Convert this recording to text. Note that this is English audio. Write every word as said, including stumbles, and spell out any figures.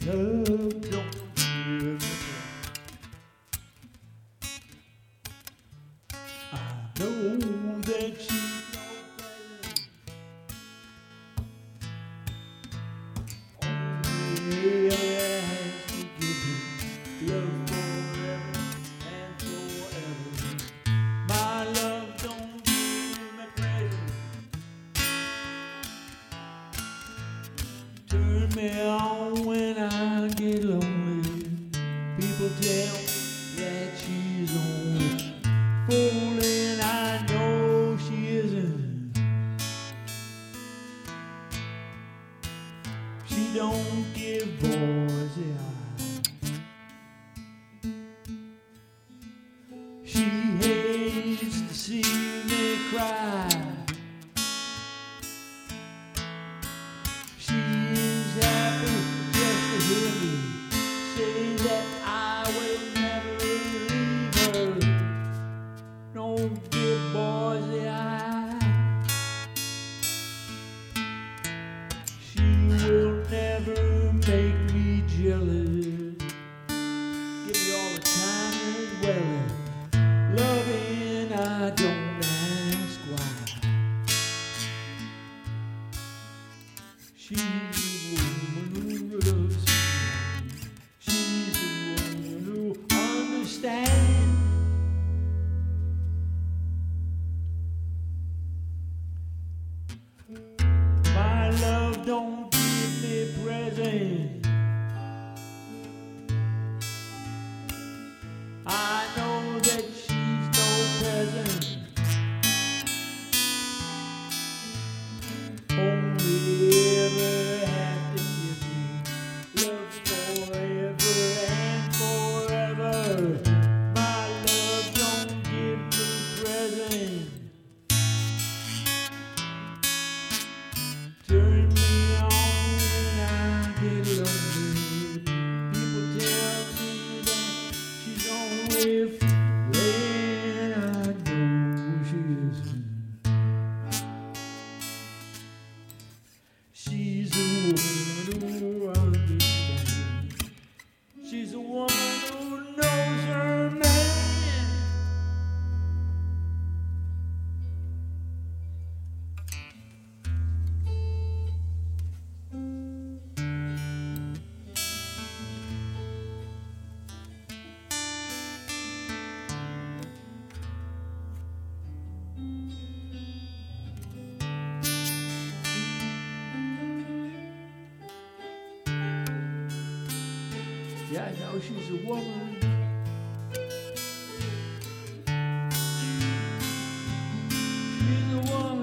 love don't give me. I know that she's no present. Only ever has to give me love forever and forever. My love don't give me present. Turn me on when I get lonely. People tell me that she's only fooling. I know she isn't. She don't give boys the eye. She hates to see me cry. She is happy just to hear me say that I will never leave her. Don't give boys the eye. She will never make me jealous. Give me all the time as well as loving. I don't ask why. She's the woman who loves me. She's the woman who understands. My love don't give me presents. I know that she's no present. Only ever have to give me love forever and forever. My love don't give me presents. Turn me on when I get lonely. People tell me that she's only fooling. I know she isn't. She's a woman who understands. She's a woman who knows her man. Yeah, I know she's a woman. She's a woman.